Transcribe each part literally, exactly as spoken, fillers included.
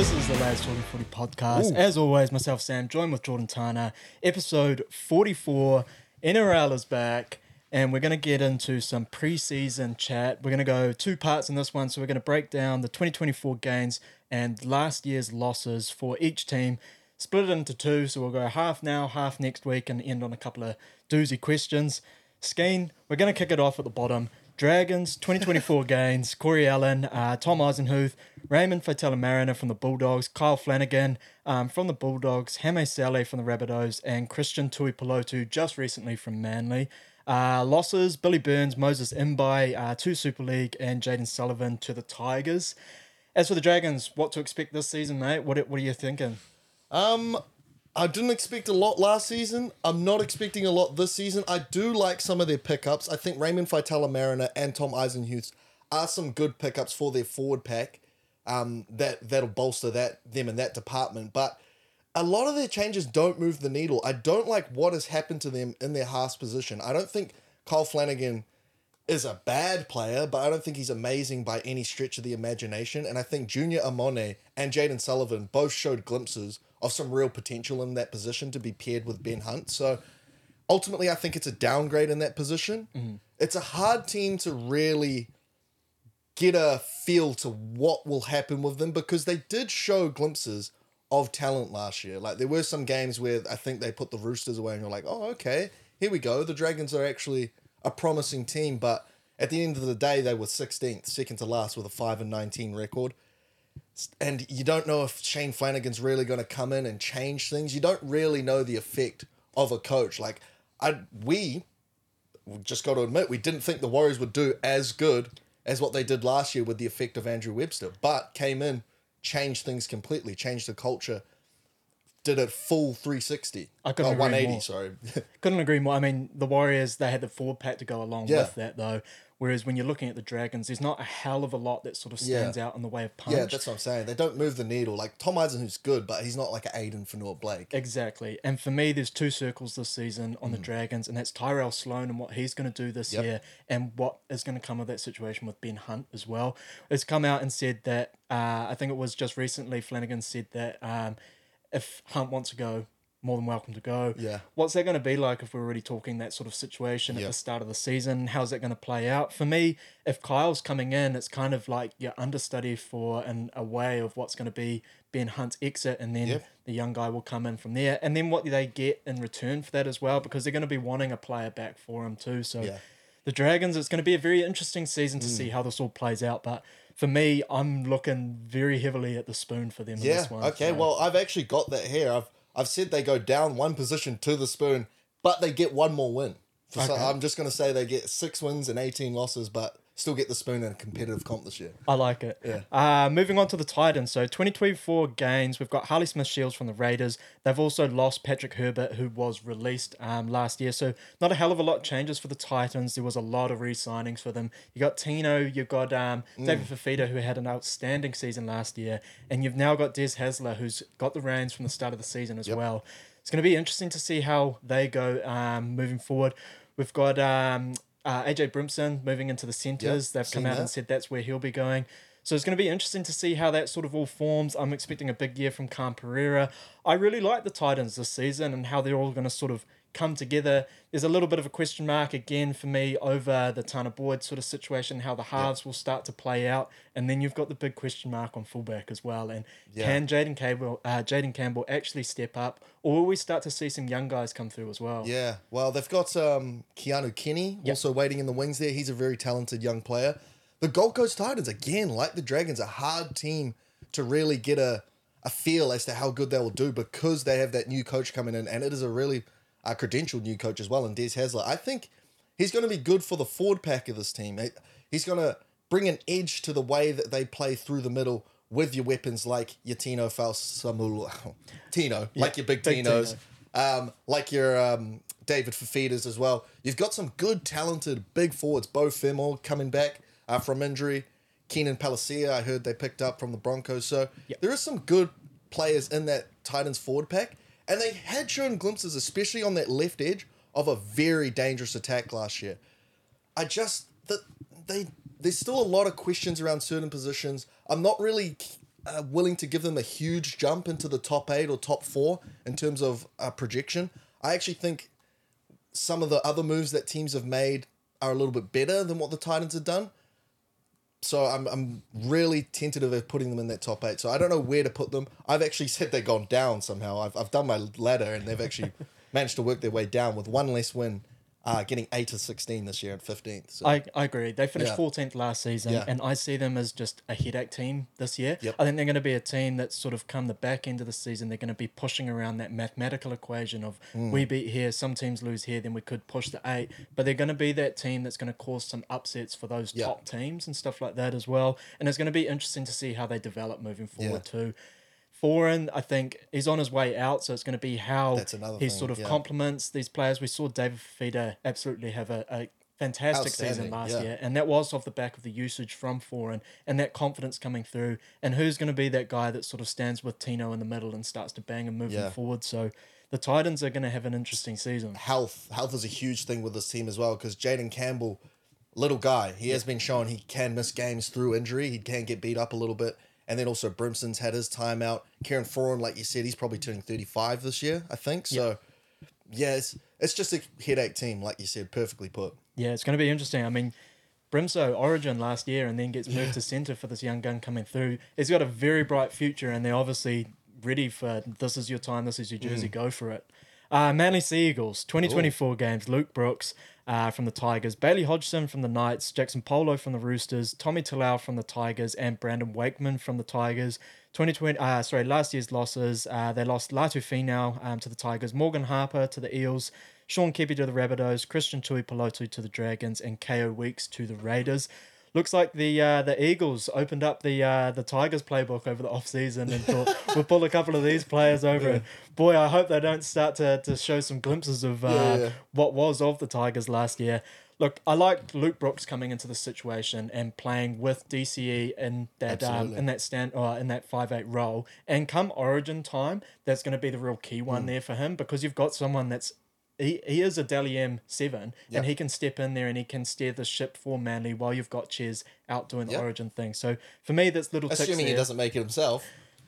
This is the Lads Talking Footy podcast. Ooh. As always, myself, Sam, joined with Jordan Tana. Episode forty-four, N R L is back, and we're going to get into some pre-season chat. We're going to go two parts in this one, so we're going to break down the twenty twenty-four gains and last year's losses for each team, split it into two, so we'll go half now, half next week, and end on a couple of doozy questions. Skeen, we're going to kick it off at the bottom. Dragons, twenty twenty-four gains, Corey Allen, uh, Tom Eisenhuth, Raymond Faitala-Mariner from the Bulldogs, Kyle Flanagan um, from the Bulldogs, Hame Sele from the Rabbitohs, and Christian Tuipulotu just recently from Manly. Uh, losses, Billy Burns, Moses Imbai uh, to Super League, and Jaden Sullivan to the Tigers. As for the Dragons, what to expect this season, mate? What, what are you thinking? Um, I didn't expect a lot last season. I'm not expecting a lot this season. I do like some of their pickups. I think Raymond Faitala-Mariner and Tom Eisenhuth are some good pickups for their forward pack. Um, that that'll bolster that them in that department. But a lot of their changes don't move the needle. I don't like what has happened to them in their half position. I don't think Kyle Flanagan is a bad player, but I don't think he's amazing by any stretch of the imagination. And I think Junior Amone and Jaden Sullivan both showed glimpses of some real potential in that position to be paired with Ben Hunt. So ultimately, I think it's a downgrade in that position. Mm-hmm. It's a hard team to really get a feel to what will happen with them because they did show glimpses of talent last year. Like there were some games where I think they put the Roosters away and you're like, oh, okay, here we go. The Dragons are actually a promising team, but at the end of the day, they were sixteenth, second to last with a five and nineteen record. And you don't know if Shane Flanagan's really going to come in and change things. You don't really know the effect of a coach. Like I, we just got to admit, we didn't think the Warriors would do as good as what they did last year with the effect of Andrew Webster, but came in, changed things completely, changed the culture, did it full three sixty. I couldn't oh, agree one eighty, more. sorry. Couldn't agree more. I mean, the Warriors, they had the forward pack to go along Yeah. with that, though. Whereas when you're looking at the Dragons, there's not a hell of a lot that sort of stands Yeah. out in the way of punch. Yeah, that's what I'm saying. They don't move the needle. Like Tom Eisenhuth's good, but he's not like an Aiden Fanua-Blake. Exactly. And for me, there's two circles this season on mm. the Dragons, and that's Tyrell Sloan and what he's going to do this Yep. year and what is going to come of that situation with Ben Hunt as well. It's come out and said that, uh, I think it was just recently, Flanagan said that um, if Hunt wants to go, more than welcome to go. Yeah. What's that going to be like if we're already talking that sort of situation at Yep. the start of the season? How's that going to play out? For me, if Kyle's coming in, it's kind of like your understudy for an a way of what's going to be Ben Hunt's exit, and then Yep. the young guy will come in from there. And then what do they get in return for that as well? Because they're going to be wanting a player back for him too. So Yeah. the Dragons, it's going to be a very interesting season to mm. see how this all plays out. But for me, I'm looking very heavily at the spoon for them in Yeah, this one. okay. So. Well, I've actually got that here. I've I've said they go down one position to the spoon, but they get one more win. For Okay. so, I'm just going to say they get six wins and eighteen losses, but still get the spoon in a competitive comp this year. I like it. Yeah. Uh, moving on to the Titans. So twenty twenty-four gains. We've got Harley Smith-Shields from the Raiders. They've also lost Patrick Herbert, who was released um, last year. So not a hell of a lot of changes for the Titans. There was a lot of re-signings for them. You got Tino. You've got um, David mm. Fafita, who had an outstanding season last year. And you've now got Des Hasler, who's got the reins from the start of the season as yep. well. It's going to be interesting to see how they go um, moving forward. We've got... Um, Uh, A J Brimson moving into the centres. Yep, They've come out that. and said that's where he'll be going. So it's going to be interesting to see how that sort of all forms. I'm expecting a big year from Khan Pereira. I really like the Titans this season and how they're all going to sort of come together. There's a little bit of a question mark again for me over the Tana Boyd sort of situation, how the halves yep. will start to play out. And then you've got the big question mark on fullback as well. And yeah. can Jaden Campbell, uh, Jaden Campbell actually step up, or will we start to see some young guys come through as well? Yeah, well, they've got um, Keanu Kenny yep. also waiting in the wings there. He's a very talented young player. The Gold Coast Titans, again, like the Dragons, a hard team to really get a, a feel as to how good they will do because they have that new coach coming in, and it is a really... a credentialed new coach as well in Des Hasler. I think he's going to be good for the forward pack of this team. He's going to bring an edge to the way that they play through the middle with your weapons like your Tino Falsamul, Tino, yeah, like your big, big Tinos, um, like your um, David Fafitas as well. You've got some good, talented, big forwards. Bo Fermor coming back uh, from injury. Keenan Palacia, I heard they picked up from the Broncos. So yep. there are some good players in that Titans forward pack. And they had shown glimpses, especially on that left edge, of a very dangerous attack last year. I just... that they There's still a lot of questions around certain positions. I'm not really uh, willing to give them a huge jump into the top eight or top four in terms of uh, projection. I actually think some of the other moves that teams have made are a little bit better than what the Titans have done. So I'm I'm really tentative of putting them in that top eight. So I don't know where to put them. I've actually said they've gone down somehow. I've I've done my ladder and they've actually managed to work their way down with one less win, uh, getting eight to sixteen this year at fifteenth. So. I, I agree. They finished Yeah. fourteenth last season, Yeah. and I see them as just a headache team this year. Yep. I think they're going to be a team that's sort of come the back end of the season. They're going to be pushing around that mathematical equation of Mm. we beat here, some teams lose here, then we could push to eight. But they're going to be that team that's going to cause some upsets for those Yeah. top teams and stuff like that as well. And it's going to be interesting to see how they develop moving forward Yeah. too. Foreign, I think, he's on his way out, so it's going to be how That's another he thing, sort of yeah. complements these players. We saw David Fifita absolutely have a, a fantastic season Outstanding, last yeah. year, and that was off the back of the usage from Foreign and that confidence coming through. And who's going to be that guy that sort of stands with Tino in the middle and starts to bang and move Yeah. him forward? So the Titans are going to have an interesting season. Health. Health is a huge thing with this team as well because Jaden Campbell, little guy, he has been shown he can miss games through injury. He can get beat up a little bit. And then also Brimson's had his time out. Kieran Foran, like you said, he's probably turning thirty-five this year, I think. So, yeah, it's, it's just a headache team, like you said, perfectly put. Yeah, it's going to be interesting. I mean, Brimso origin last year and then gets moved to centre for this young gun coming through. He's got a very bright future, and they're obviously ready for this is your time, this is your jersey, go for it. Uh, Manly Sea Eagles, twenty twenty-four games. Luke Brooks uh, from the Tigers, Bailey Hodgson from the Knights, Jackson Polo from the Roosters, Tommy Talau from the Tigers, and Brandon Wakeman from the Tigers. twenty twenty, uh, sorry, last year's losses, uh, they lost Latu Finau um, to the Tigers, Morgan Harper to the Eels, Sean Kepi to the Rabbitohs, Christian Tui Pelotu to the Dragons, and K O Weeks to the Raiders. Looks like the uh, the Eagles opened up the uh, the Tigers playbook over the off season and thought we'll pull a couple of these players over. Yeah. And boy, I hope they don't start to, to show some glimpses of uh, Yeah, yeah. what was of the Tigers last year. Look, I like Luke Brooks coming into the situation and playing with D C E in that um, Absolutely. in that stand or in that five eight role. And come Origin time, that's going to be the real key Mm. one there for him because you've got someone that's he, he is a Dally M seven Yep. and he can step in there and he can steer the ship for Manly while you've got Ches out doing the Yep. Origin thing. So for me, that's little ticks Assuming he there. doesn't make it himself.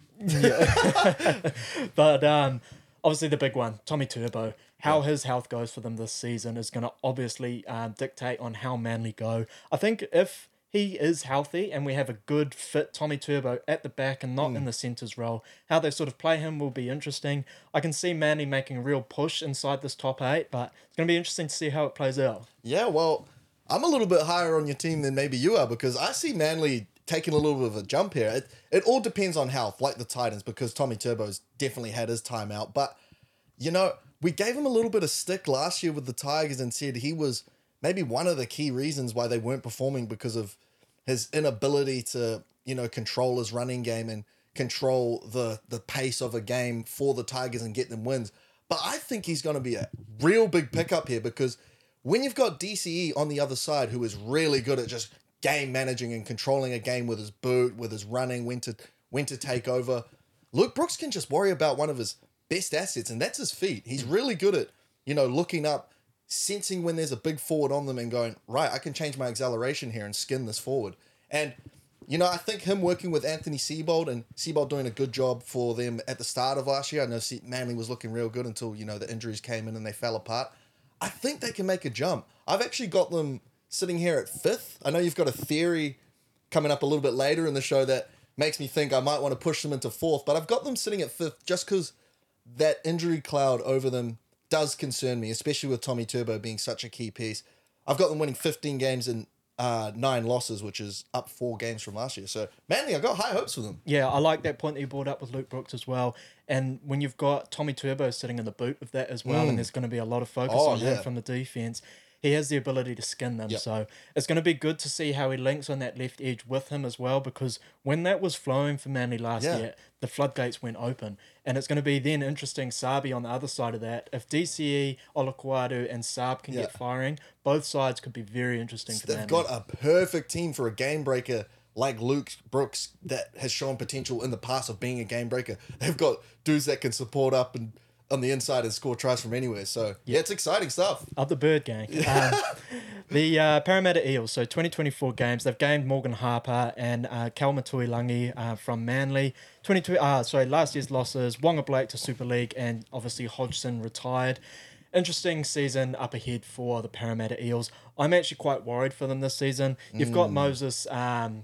But um, obviously the big one, Tommy Turbo. How his health goes for them this season is going to obviously um, dictate on how Manly go. I think if he is healthy and we have a good fit Tommy Turbo at the back and not in the centres role, how they sort of play him will be interesting. I can see Manly making a real push inside this top eight, but it's going to be interesting to see how it plays out. Yeah, well, I'm a little bit higher on your team than maybe you are because I see Manly taking a little bit of a jump here. It, it all depends on health, like the Titans, because Tommy Turbo's definitely had his time out. But, you know, we gave him a little bit of stick last year with the Tigers and said he was maybe one of the key reasons why they weren't performing because of his inability to, you know, control his running game and control the, the pace of a game for the Tigers and get them wins. But I think he's going to be a real big pickup here because when you've got D C E on the other side who is really good at just game managing and controlling a game with his boot, with his running, when to when to take over, Luke Brooks can just worry about one of his best assets, and that's his feet. He's really good at, you know, looking up, sensing when there's a big forward on them and going, right, I can change my acceleration here and skin this forward. And, you know, I think him working with Anthony Seibold and Seibold doing a good job for them at the start of last year. I know Se- Manly was looking real good until, you know, the injuries came in and they fell apart. I think they can make a jump. I've actually got them sitting here at fifth. I know you've got a theory coming up a little bit later in the show that makes me think I might want to push them into fourth, but I've got them sitting at fifth just because that injury cloud over them does concern me, especially with Tommy Turbo being such a key piece. I've got them winning fifteen games and uh, nine losses, which is up four games from last year. So, Manly, I've got high hopes for them. Yeah, I like that point that you brought up with Luke Brooks as well. And when you've got Tommy Turbo sitting in the boot of that as well, and there's going to be a lot of focus Oh, on him yeah. from the defense, he has the ability to skin them. Yep. So it's going to be good to see how he links on that left edge with him as well, because when that was flowing for Manly last Yeah. year, the floodgates went open. And it's going to be then interesting, Sabi on the other side of that. If D C E, Olakwadu, and Saab can Yeah. get firing, both sides could be very interesting for They've Manly. got a perfect team for a game breaker like Luke Brooks that has shown potential in the past of being a game breaker. They've got dudes that can support up and on the inside and score tries from anywhere. So yeah, it's exciting stuff. Of the Bird Gang. Um, the uh, Parramatta Eels, so twenty twenty-four games, they've gained Morgan Harper and uh, Kalma Tuilangi uh, from Manly. twenty-two, uh, sorry, last year's losses, Wonga Blake to Super League, and obviously Hodgson retired. Interesting season up ahead for the Parramatta Eels. I'm actually quite worried for them this season. You've got Moses... Um,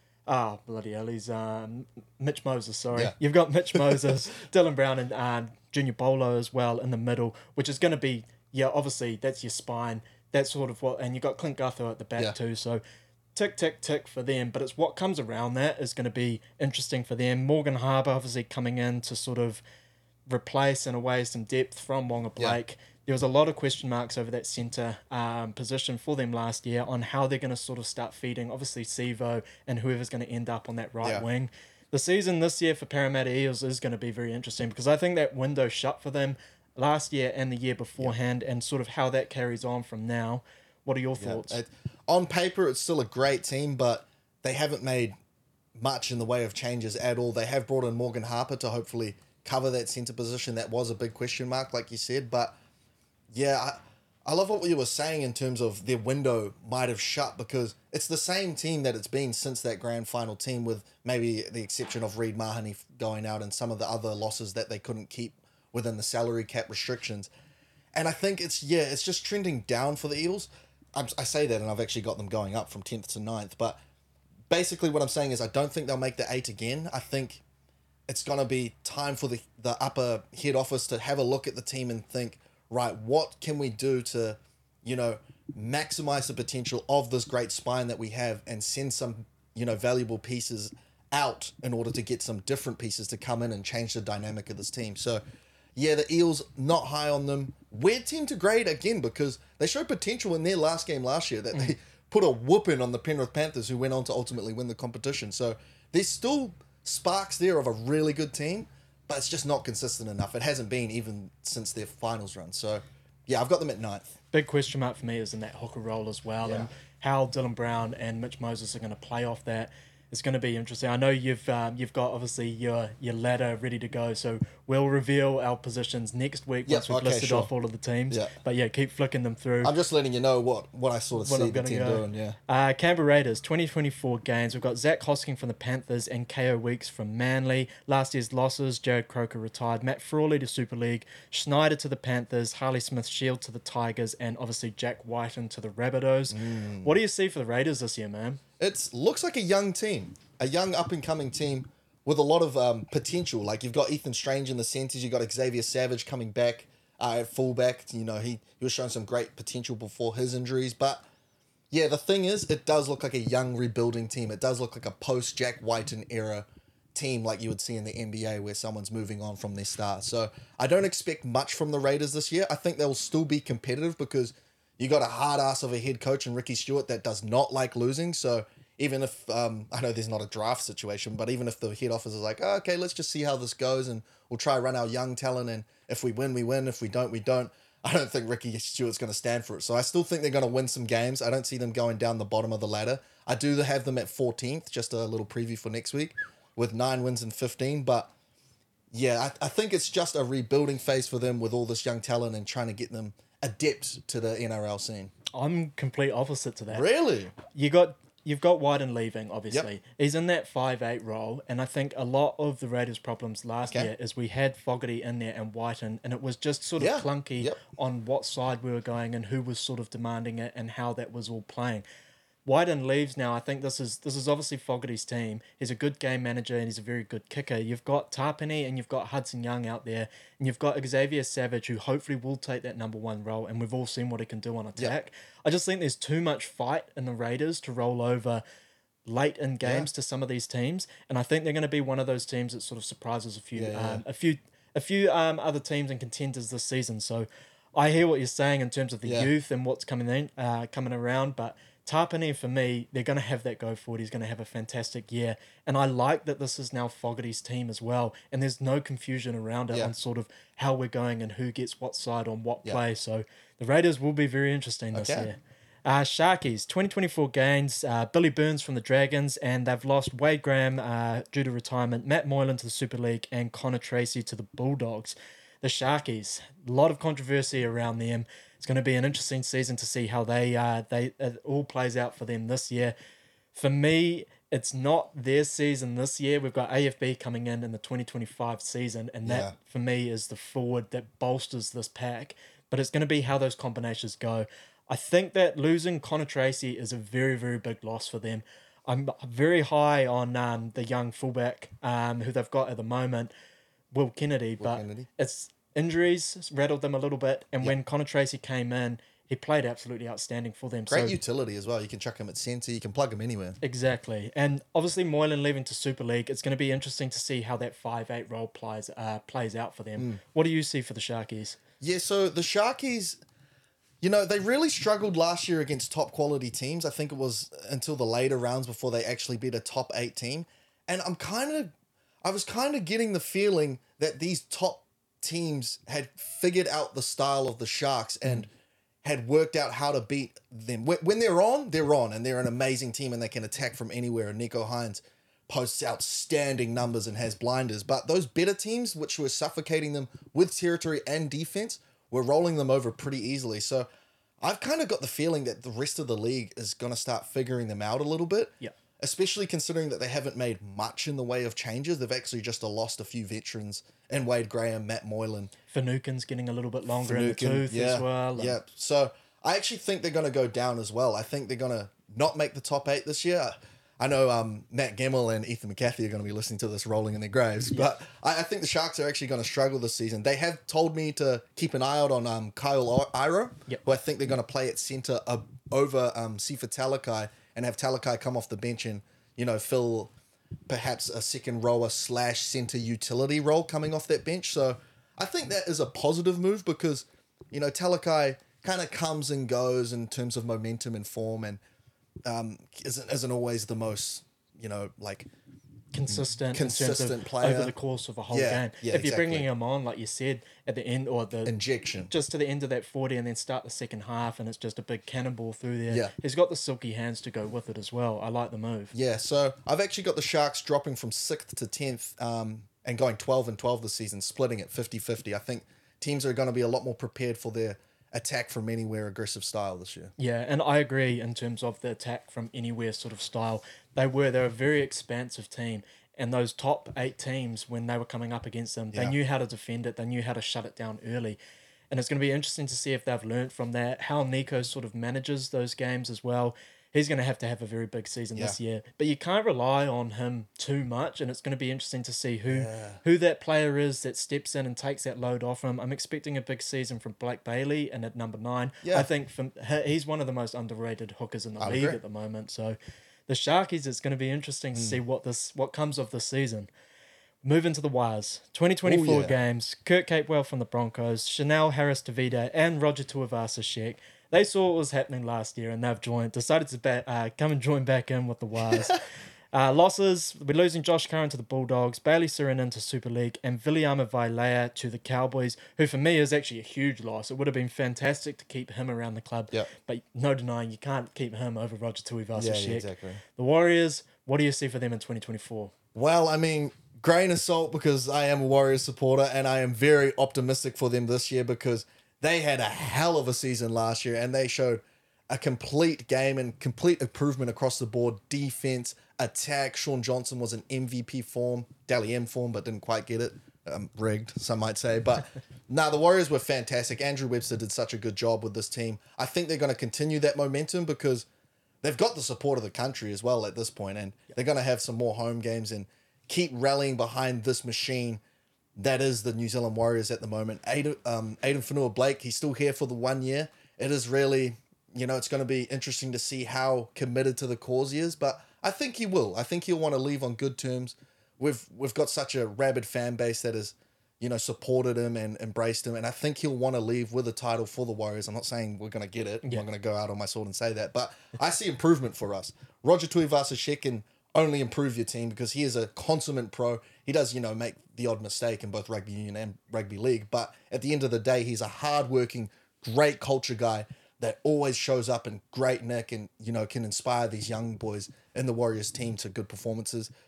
Oh, bloody hell, he's um, Mitch Moses, sorry. Yeah. You've got Mitch Moses, Dylan Brown, and um, Junior Bolo as well in the middle, which is going to be, yeah, obviously, that's your spine. That's sort of what, and you've got Clint Gutho at the back Yeah. too, so tick, tick, tick for them. But it's what comes around that is going to be interesting for them. Morgan Harbour, obviously, coming in to sort of replace, in a way, some depth from Wonga Blake. Yeah. There was a lot of question marks over that centre um, position for them last year on how they're going to sort of start feeding, obviously, Sivo and whoever's going to end up on that right Yeah. wing. The season this year for Parramatta Eels is going to be very interesting because I think that window shut for them last year and the year beforehand, yeah. and sort of how that carries on from now. What are your thoughts? Yeah. It, on paper, it's still a great team, but they haven't made much in the way of changes at all. They have brought in Morgan Harper to hopefully cover that centre position. That was a big question mark, like you said, but yeah, I, I love what you were saying in terms of their window might have shut because it's the same team that it's been since that grand final team, with maybe the exception of Reid Mahoney going out and some of the other losses that they couldn't keep within the salary cap restrictions. And I think it's, yeah, it's just trending down for the Eels. I'm, I say that and I've actually got them going up from tenth to ninth, but basically what I'm saying is I don't think they'll make the eight again. I think it's going to be time for the, the upper head office to have a look at the team and think, right, what can we do to, you know, maximize the potential of this great spine that we have and send some, you know, valuable pieces out in order to get some different pieces to come in and change the dynamic of this team. So, yeah, the Eels, not high on them. Weird team to grade again because they showed potential in their last game last year that mm. they put a whooping on the Penrith Panthers, who went on to ultimately win the competition. So there's still sparks there of a really good team, but it's just not consistent enough. It hasn't been even since their finals run. So, yeah, I've got them at ninth. Big question mark for me is in that hooker role as well, yeah. and how Dylan Brown and Mitch Moses are going to play off that. It's going to be interesting. I know you've um, you've got obviously your your ladder ready to go, so we'll reveal our positions next week yep, once we've okay, listed sure. off all of the teams. Yeah. But yeah, keep flicking them through. I'm just letting you know what, what I sort of what see I'm the team go. doing. Yeah. Uh, Canberra Raiders, twenty twenty-four games. We've got Zach Hosking from the Panthers and K O Weeks from Manly. Last year's losses, Jared Croker retired, Matt Frawley to Super League, Schneider to the Panthers, Harley Smith-Shield to the Tigers, and obviously Jack Whiten to the Rabbitohs. Mm. What do you see for the Raiders this year, man? It looks like a young team. A young up-and-coming team with a lot of um, potential. Like, you've got Ethan Strange in the centres. You've got Xavier Savage coming back uh, at fullback. You know, he, he was showing some great potential before his injuries. But, yeah, the thing is, it does look like a young rebuilding team. It does look like a post-Jack Whiten era team like you would see in the N B A where someone's moving on from their star. So, I don't expect much from the Raiders this year. I think they'll still be competitive because you got a hard-ass of a head coach in Ricky Stewart that does not like losing. So, even if, um, I know there's not a draft situation, but even if the head office is like, oh, okay, let's just see how this goes and we'll try run our young talent, and if we win, we win. If we don't, we don't. I don't think Ricky Stewart's going to stand for it. So I still think they're going to win some games. I don't see them going down the bottom of the ladder. I do have them at fourteenth, just a little preview for next week, with nine wins and fifteen. But yeah, I, I think it's just a rebuilding phase for them with all this young talent and trying to get them adept to the N R L scene. I'm complete opposite to that. Really? You got... You've got Whiten leaving, obviously. Yep. He's in that five eight role, and I think a lot of the Raiders' problems last okay. year is we had Fogarty in there and Whiten, and it was just sort of yeah. clunky yep. on what side we were going and who was sort of demanding it and how that was all playing. Whiten leaves now. I think this is this is obviously Fogarty's team. He's a good game manager and he's a very good kicker. You've got Tarpany and you've got Hudson Young out there, and you've got Xavier Savage, who hopefully will take that number one role, and we've all seen what he can do on attack. Yep. I just think there's too much fight in the Raiders to roll over late in games yeah. to some of these teams, and I think they're going to be one of those teams that sort of surprises a few, yeah, um, yeah. a few, a few um, other teams and contenders this season. So, I hear what you're saying in terms of the yeah. youth and what's coming in, uh, coming around. But Tarpany, for me, they're going to have that go forward. He's going to have a fantastic year, and I like that this is now Fogarty's team as well, and there's no confusion around it yeah. on sort of how we're going and who gets what side on what yeah. play. So, the Raiders will be very interesting this okay. year. Uh, Sharkies, twenty twenty-four games, uh, Billy Burns from the Dragons, and they've lost Wade Graham uh, due to retirement, Matt Moylan to the Super League, and Connor Tracy to the Bulldogs. the Sharkies. A lot of controversy around them. It's going to be an interesting season to see how they uh, they it all plays out for them this year. For me, it's not their season this year. We've got A F B coming in in the twenty twenty-five season, and that Yeah. for me is the forward that bolsters this pack. But it's going to be how those combinations go. I think that losing Connor Tracy is a very, very big loss for them. I'm very high on um, the young fullback um, who they've got at the moment, Will Kennedy, but Kennedy. it's injuries rattled them a little bit. And when Connor Tracy came in, he played absolutely outstanding for them. Great so, utility as well. You can chuck him at centre. You can plug him anywhere. Exactly. And obviously Moylan leaving to Super League, it's going to be interesting to see how that five eight role plays, uh, plays out for them. Mm. What do you see for the Sharkies? Yeah, so the Sharkies, you know, they really struggled last year against top quality teams. I think it was until the later rounds before they actually beat a top eight team. And I'm kind of, I was kind of getting the feeling that these top teams had figured out the style of the Sharks and had worked out how to beat them. When, when they're on, they're on, and they're an amazing team and they can attack from anywhere. And Nico Hines posts outstanding numbers and has blinders. But those better teams, which were suffocating them with territory and defense, were rolling them over pretty easily. So I've kind of got the feeling that the rest of the league is going to start figuring them out a little bit. Yeah. Especially considering that they haven't made much in the way of changes. They've actually just lost a few veterans in Wade Graham, Matt Moylan. Finucane's getting a little bit longer in the Finucane, tooth yeah, as well. and- Yeah. So I actually think they're going to go down as well. I think they're going to not make the top eight this year. I know um, Matt Gemmell and Ethan McCarthy are going to be listening to this rolling in their graves, but I, I think the Sharks are actually going to struggle this season. They have told me to keep an eye out on um, Kyle Iro, Yep. who I think they're going to play at centre uh, over um, Sifa Talakai and have Talakai come off the bench and, you know, fill perhaps a second rower slash centre utility role coming off that bench. So I think that is a positive move because, you know, Talakai kind of comes and goes in terms of momentum and form and um, isn't, isn't always the most, you know, like consistent, Consistent in terms of player. over the course of a whole Yeah, game. yeah, if you're exactly. bringing him on, like you said, at the end or the injection. just to the end of that forty and then start the second half and it's just a big cannonball through there. Yeah. He's got the silky hands to go with it as well. I like the move. Yeah, so I've actually got the Sharks dropping from sixth to tenth um, and going twelve and twelve this season, splitting it fifty-fifty. I think teams are going to be a lot more prepared for their attack from anywhere aggressive style this year. Yeah, and I agree in terms of the attack from anywhere sort of style. They were they're a very expansive team. And those top eight teams, when they were coming up against them, they Yeah. knew how to defend it. They knew how to shut it down early. And it's going to be interesting to see if they've learned from that, how Nico sort of manages those games as well. He's going to have to have a very big season this year. But you can't rely on him too much. And it's going to be interesting to see who who that player is that steps in and takes that load off him. I'm expecting a big season from Blake Bailey and at number nine. Yeah. I think from, he- he's one of the most underrated hookers in the I league agree. at the moment. So the Sharkies, it's going to be interesting to Hmm. see what this what comes of this season. Moving to the Wires. twenty twenty-four Oh, yeah. games. Kurt Capewell from the Broncos, Chanel Harris Davida, and Roger Tuivasa Sheck. They saw what was happening last year and they've joined, decided to ba- uh, come and join back in with the Wires. uh, losses, we're losing Josh Curran to the Bulldogs, Bailey Surin to Super League, and Viliama Vailea to the Cowboys, who for me is actually a huge loss. It would have been fantastic to keep him around the club, Yep. but no denying you can't keep him over Roger Tuivasa Yeah, Sheck. yeah, exactly. The Warriors, what do you see for them in twenty twenty-four? Well, I mean, grain of salt because I am a Warriors supporter and I am very optimistic for them this year because they had a hell of a season last year and they showed a complete game and complete improvement across the board. Defense, attack. Sean Johnson was in M V P form, Dally M form, but didn't quite get it. Um, rigged, some might say. But nah, the Warriors were fantastic. Andrew Webster did such a good job with this team. I think they're going to continue that momentum because they've got the support of the country as well at this point, and they're going to have some more home games and keep rallying behind this machine that is the New Zealand Warriors at the moment. Aiden, um, Aiden Whenua-Blake, he's still here for the one year. It is really, you know, it's going to be interesting to see how committed to the cause he is, but I think he will. I think he'll want to leave on good terms. We've we've got such a rabid fan base that has, you know, supported him and embraced him, and I think he'll want to leave with a title for the Warriors. I'm not saying we're going to get it. I'm not going to go out on my sword and say that, but I see improvement for us. Roger Tuivasa-Sheck can only improve your team because he is a consummate pro. He does, you know, make the odd mistake in both rugby union and rugby league, but at the end of the day, he's a hardworking, great culture guy that always shows up in great nick and, you know, can inspire these young boys in the Warriors team to good performances.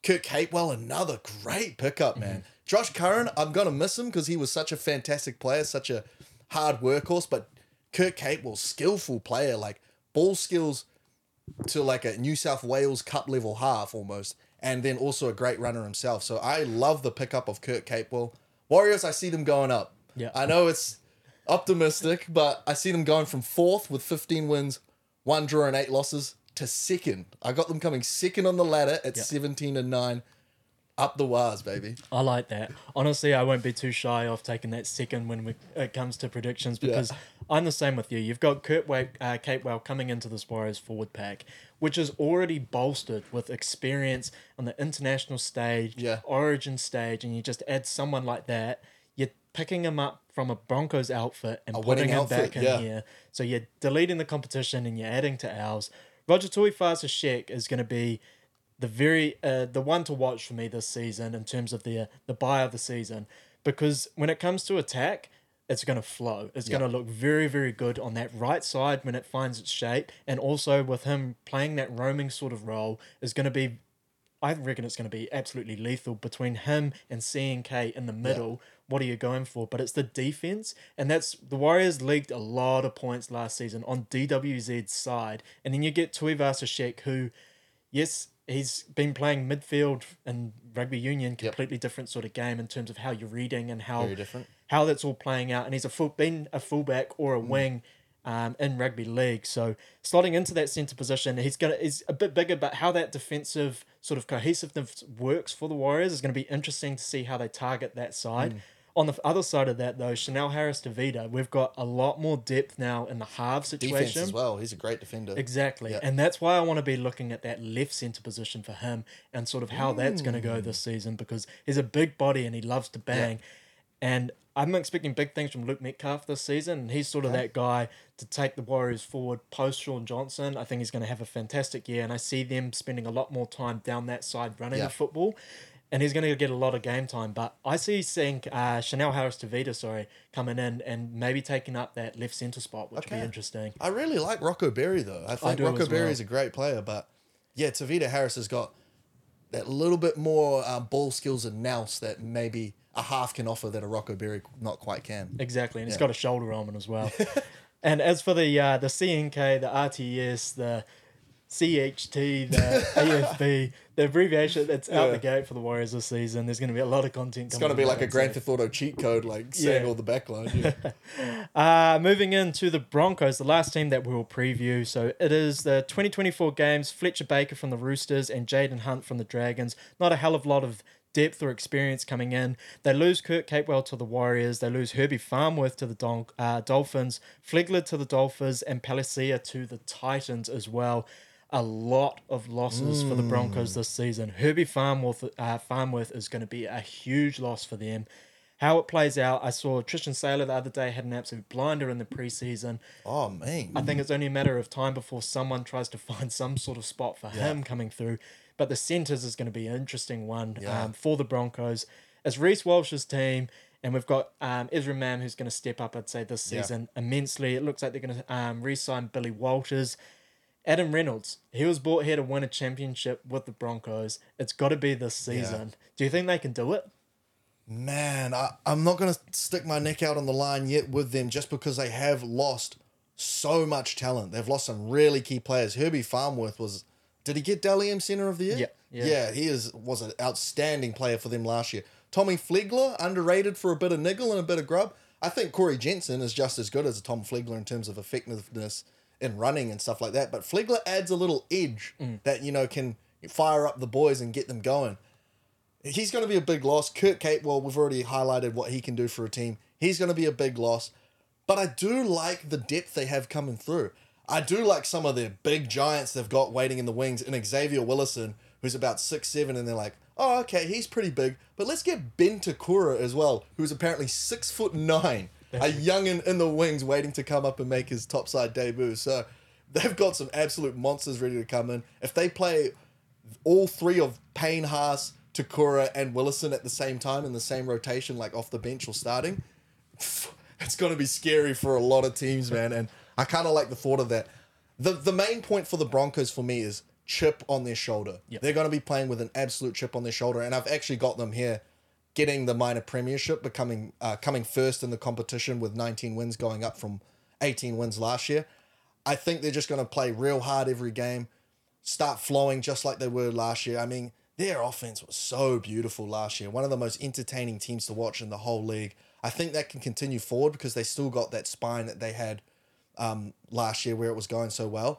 Kirk Capewell, another great pickup, man. Mm-hmm. Josh Curran, I'm going to miss him because he was such a fantastic player, such a hard workhorse, but Kirk Capewell, skillful player, like ball skills to like a New South Wales Cup level half almost, and then also a great runner himself. So I love the pickup of Kirk Capewell. Warriors, I see them going up. Yeah. I know it's optimistic, but I see them going from fourth with fifteen wins, one draw and eight losses to second. I got them coming second on the ladder at yeah. seventeen and nine. Up the wires, baby. I like that. Honestly, I won't be too shy of taking that second when we, it comes to predictions because yeah. I'm the same with you. You've got Kurt Wa- uh, Capewell coming into this Warriors forward pack, which is already bolstered with experience on the international stage, yeah. origin stage, and you just add someone like that, you're picking him up from a Broncos outfit and a putting him outfit, back in yeah. here. So you're deleting the competition and you're adding to ours. Roger Tuivasa-Sheck is going to be the very uh, the one to watch for me this season in terms of the the buy of the season, because when it comes to attack, it's going to flow. It's yep. going to look very, very good on that right side when it finds its shape, and also with him playing that roaming sort of role is going to be, I reckon it's going to be absolutely lethal between him and C N K in the middle. Yep. What are you going for? But it's the defense, and that's the Warriors leaked a lot of points last season on D W Z's side, and then you get Tuivasa-Sheck, who, yes, he's been playing midfield and rugby union, completely yep. different sort of game in terms of how you're reading and how Very different. how that's all playing out. And he's a full, been a fullback or a mm. wing um, in rugby league. So slotting into that centre position, he's gonna is a bit bigger, but how that defensive sort of cohesiveness works for the Warriors is going to be interesting to see how they target that side. Mm. On the other side of that, though, Chanel Harris-Tavita, we've got a lot more depth now in the half situation. Defense as well. He's a great defender. Exactly. Yep. And that's why I want to be looking at that left centre position for him and sort of how mm. that's going to go this season, because he's a big body and he loves to bang. Yep. And I'm expecting big things from Luke Metcalf this season, and he's sort of okay. that guy to take the Warriors forward post Sean Johnson. I think he's going to have a fantastic year, and I see them spending a lot more time down that side running yep. the football. And he's going to get a lot of game time. But I see seeing uh, Chanel Harris-Tavita, sorry, coming in and maybe taking up that left centre spot, which okay. would be interesting. I really like Rocco Berry, though. I think I Rocco Berry is well. a great player. But, yeah, Tavita Harris has got that little bit more um, ball skills and nous that maybe a half can offer that a Rocco Berry not quite can. Exactly. And yeah. he's got a shoulder arm as well. And as for the uh, the C N K, the R T S, the C H T, the A F B, the abbreviation, it's out yeah. the gate for the Warriors this season. There's going to be a lot of content It's coming. It's going to be like a Grand Theft Auto cheat code, like saying yeah. all the backline. Yeah. uh, moving into the Broncos, the last team that we will preview. So it is the twenty twenty-four games, Fletcher Baker from the Roosters and Jaden Hunt from the Dragons. Not a hell of a lot of depth or experience coming in. They lose Kurt Capewell to the Warriors. They lose Herbie Farmworth to the Don- uh, Dolphins, Flegler to the Dolphins, and Palacia to the Titans as well. A lot of losses mm. for the Broncos this season. Herbie Farmworth, uh, Farmworth is going to be a huge loss for them. How it plays out, I saw Tristan Saylor the other day had an absolute blinder in the preseason. Oh, man. I think it's only a matter of time before someone tries to find some sort of spot for yeah. him coming through. But the centres is going to be an interesting one yeah. um, for the Broncos. It's Reece Walsh's team, and we've got um, Ezra Mam, who's going to step up, I'd say, this season yeah. immensely. It looks like they're going to um, re-sign Billy Walters. Adam Reynolds, he was brought here to win a championship with the Broncos. It's got to be this season. Yeah. Do you think they can do it? Man, I, I'm not going to stick my neck out on the line yet with them just because they have lost so much talent. They've lost some really key players. Herbie Farmworth was... Did he get Dally M Centre of the Year? Yeah. Yeah, yeah he is was an outstanding player for them last year. Tommy Flegler, underrated for a bit of niggle and a bit of grub. I think Corey Jensen is just as good as a Tom Flegler in terms of effectiveness in running and stuff like that. But Flegler adds a little edge mm. that, you know, can fire up the boys and get them going. He's going to be a big loss. Kurt Capewell, we've already highlighted what he can do for a team. He's going to be a big loss. But I do like the depth they have coming through. I do like some of their big giants they've got waiting in the wings. And Xavier Willison, who's about six seven, and they're like, oh, okay, he's pretty big. But let's get Ben Takura as well, who's apparently six foot nine. A youngin in the wings waiting to come up and make his topside debut. So they've got some absolute monsters ready to come in. If they play all three of Payne, Haas, Takura, and Willison at the same time in the same rotation, like off the bench or starting, it's going to be scary for a lot of teams, man. And I kind of like the thought of that. The, the main point for the Broncos for me is chip on their shoulder. Yep. They're going to be playing with an absolute chip on their shoulder, and I've actually got them here getting the minor premiership, becoming uh, coming first in the competition with nineteen wins, going up from eighteen wins last year. I think they're just going to play real hard every game, start flowing just like they were last year. I mean, their offense was so beautiful last year. One of the most entertaining teams to watch in the whole league. I think that can continue forward because they still got that spine that they had um, last year where it was going so well.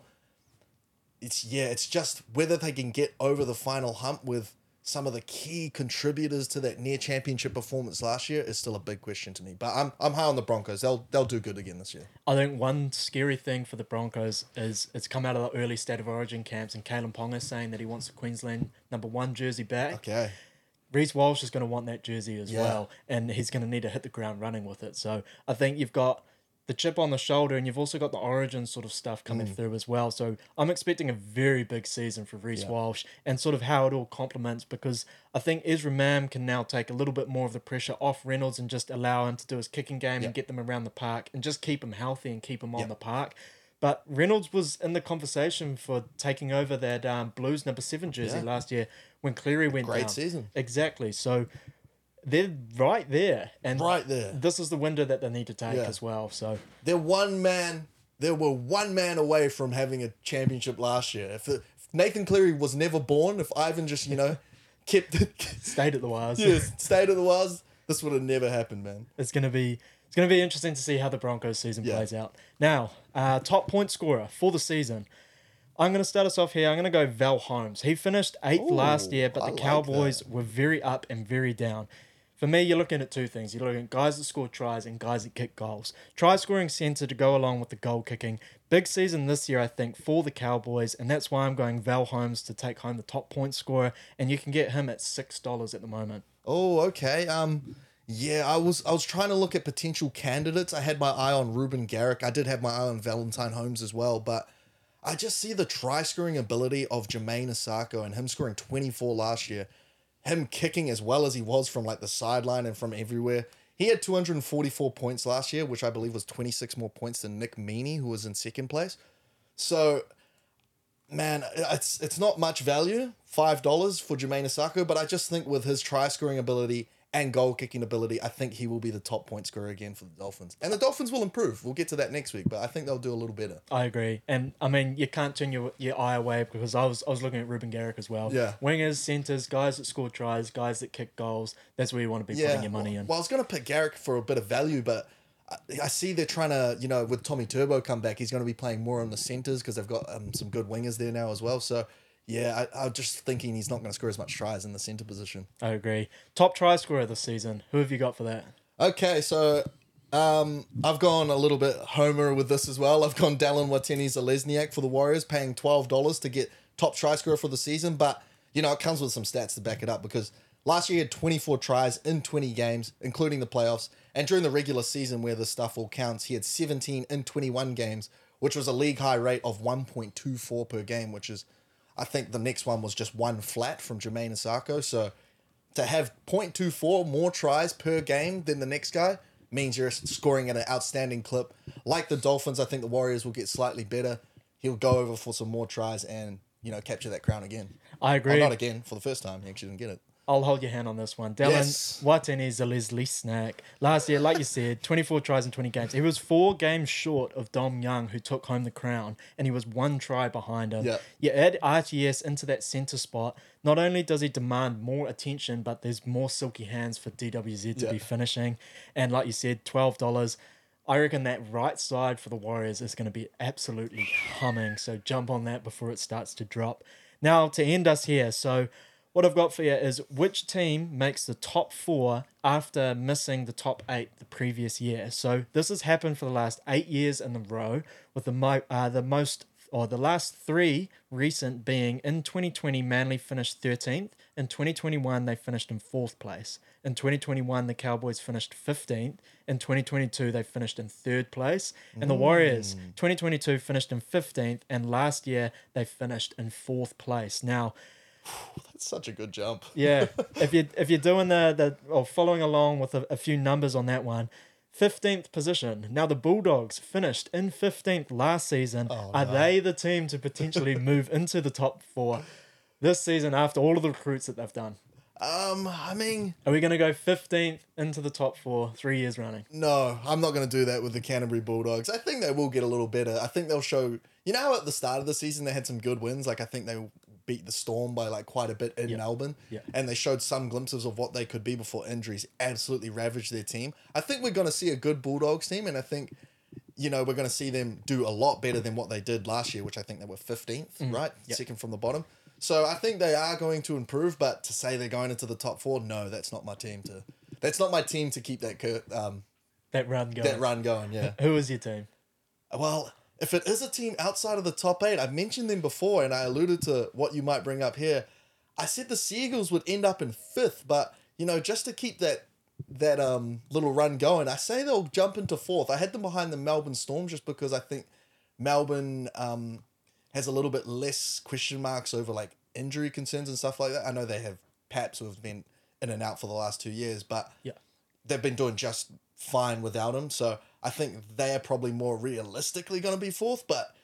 It's yeah, it's just whether they can get over the final hump with some of the key contributors to that near championship performance last year is still a big question to me. But I'm I'm high on the Broncos. They'll they'll do good again this year. I think one scary thing for the Broncos is it's come out of the early State of Origin camps, and Kalen Ponga saying that he wants the Queensland number one jersey back. Okay. Reece Walsh is going to want that jersey as Yeah. well, and he's going to need to hit the ground running with it. So I think you've got the chip on the shoulder, and you've also got the Origin sort of stuff coming Mm. through as well. So I'm expecting a very big season for Reece Yeah. Walsh, and sort of how it all complements, because I think Ezra Mam can now take a little bit more of the pressure off Reynolds and just allow him to do his kicking game Yeah. and get them around the park and just keep him healthy and keep him on Yeah. the park. But Reynolds was in the conversation for taking over that um, Blues number seven jersey Yeah. last year when Cleary went Great down. season. Exactly. So they're right there, and Right there. this is the window that they need to take Yeah. as well. So They're one man. They were one man away from having a championship last year. If, the, if Nathan Cleary was never born, if Ivan just you know kept stayed at the wires. yes, stayed at the was, this would have never happened, man. It's gonna be it's gonna be interesting to see how the Broncos season Yeah. plays out. Now, uh, top point scorer for the season. I'm going to start us off here. I'm going to go Val Holmes. He finished eighth Ooh, last year, but I the like Cowboys that. were very up and very down. For me, you're looking at two things. You're looking at guys that score tries and guys that kick goals. Try scoring centre to go along with the goal kicking. Big season this year, I think, for the Cowboys, and that's why I'm going Val Holmes to take home the top point scorer, and you can get him at six dollars at the moment. Oh, okay. Um, yeah, I was I was trying to look at potential candidates. I had my eye on Ruben Garrick. I did have my eye on Valentine Holmes as well, but I just see the try scoring ability of Jermaine Asako and him scoring twenty-four last year. Him kicking as well as he was from like the sideline and from everywhere. He had two hundred forty-four points last year, which I believe was twenty-six more points than Nick Meaney, who was in second place. So, man, it's it's not much value, five dollars for Jermaine Asako, but I just think with his try scoring ability and goal kicking ability, I think he will be the top point scorer again for the Dolphins. And the Dolphins will improve. We'll get to that next week, but I think they'll do a little better. I agree, and I mean you can't turn your your eye away because I was I was looking at Ruben Garrick as well. Yeah. Wingers, centers, guys that score tries, guys that kick goals. That's where you want to be Yeah, putting your money well, in. well, I was going to pick Garrick for a bit of value, but I, I see they're trying to, you know, with Tommy Turbo come back, he's going to be playing more on the centers because they've got um, some good wingers there now as well. So, yeah, I, I'm just thinking he's not going to score as much tries in the center position. I agree. Top try scorer this season. Who have you got for that? Okay, so um, I've gone a little bit homer with this as well. I've gone Dallin Watene-Zelezniak for the Warriors, paying twelve dollars to get top try scorer for the season. But, you know, it comes with some stats to back it up because last year he had twenty-four tries in twenty games, including the playoffs. And during the regular season where this stuff all counts, he had seventeen in twenty-one games, which was a league high rate of one point two four per game, which is, I think the next one was just one flat from Jermaine Asako. So to have zero point two four more tries per game than the next guy means you're scoring at an outstanding clip. Like the Dolphins, I think the Warriors will get slightly better. He'll go over for some more tries and, you know, capture that crown again. I Oh, agree. not again, for the first time. He actually didn't get it. I'll hold your hand on this one. Dylan Yes. Watene-Zelezniak. Last year, like you said, twenty-four tries in twenty games. He was four games short of Dom Young, who took home the crown, and he was one try behind him. Yeah. You add R T S into that centre spot, not only does he demand more attention, but there's more silky hands for D W Z to Yeah. be finishing. And like you said, twelve dollars. I reckon that right side for the Warriors is going to be absolutely humming. So jump on that before it starts to drop. Now, to end us here, so what I've got for you is which team makes the top four after missing the top eight the previous year. So this has happened for the last eight years in a row, with the mo- uh, the most or the last three recent being in twenty twenty, Manly finished thirteenth. In twenty twenty-one, they finished in fourth place. In twenty twenty-one, the Cowboys finished fifteenth. In twenty twenty-two, they finished in third place. And the Warriors, twenty twenty-two, finished in fifteenth. And last year, they finished in fourth place. Now, That's such a good jump. yeah, if you if you're doing the the or following along with a, a few numbers on that one, fifteenth position. Now, the Bulldogs finished in fifteenth last season. Oh, Are no. they the team to potentially move into the top four this season after all of the recruits that they've done? Um, I mean, Are we going to go fifteenth into the top four three years running? no, I'm not going to do that with the Canterbury Bulldogs. I think they will get a little better. I think they'll show, you know, how at the start of the season they had some good wins. Like, I think they beat the Storm by like quite a bit in Yeah. Melbourne. Yeah. And they showed some glimpses of what they could be before injuries absolutely ravaged their team. I think we're going to see a good Bulldogs team, and I think, you know, we're going to see them do a lot better than what they did last year, which I think they were fifteenth, right? Yep. Second from the bottom. So I think they are going to improve, but to say they're going into the top four, no, that's not my team to. That's not my team to keep that cur- um That run going. that run going. Yeah. Who is your team? Well, if it is a team outside of the top eight, I've mentioned them before, and I alluded to what you might bring up here. I said the Seagulls would end up in fifth, but you know, just to keep that that um little run going, I say they'll jump into fourth. I had them behind the Melbourne Storm just because I think Melbourne um has a little bit less question marks over like injury concerns and stuff like that. I know they have Paps who have been in and out for the last two years, but Yeah. they've been doing just fine without him. So I think they are probably more realistically going to be fourth, but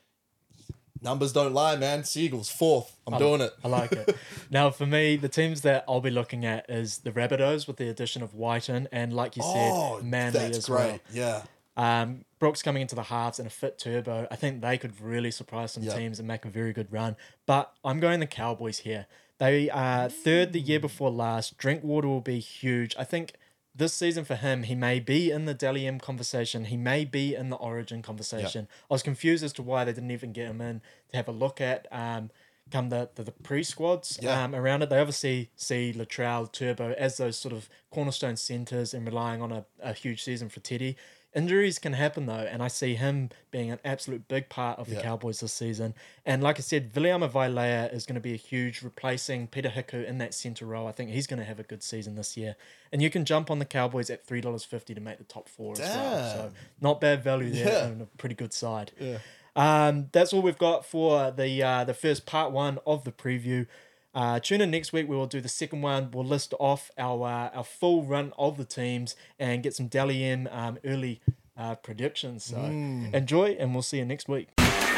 numbers don't lie, man. Seagulls, fourth. I'm doing it. I like it. Now, for me, the teams that I'll be looking at is the Rabbitohs with the addition of Whiten and, like you Oh, said, Manly that's as great. well. Yeah. Um, Brooks coming into the halves and a fit Turbo. I think they could really surprise some Yep. teams and make a very good run. But I'm going the Cowboys here. They are third the year before last. Drinkwater will be huge. I think this season for him, he may be in the Dally M conversation. He may be in the Origin conversation. I was confused as to why they didn't even get him in to have a look at um, come the, the, the pre-squads Yeah. um, around it. They obviously see Latrell, Turbo as those sort of cornerstone centres and relying on a, a huge season for Teddy. Injuries can happen though, and I see him being an absolute big part of the Yeah. Cowboys this season. And like I said, Viliama Vailea is going to be a huge replacing Peter Hiku in that centre role. I think he's going to have a good season this year. And you can jump on the Cowboys at three dollars fifty to make the top four as well. So Damn. not bad value there Yeah. and a pretty good side. Yeah. Um, that's all we've got for the uh, the first part one of the preview. Uh, tune in next week. We will do the second one. We'll list off our uh, our full run of the teams and get some Dally M um, early uh, predictions. So enjoy, and we'll see you next week.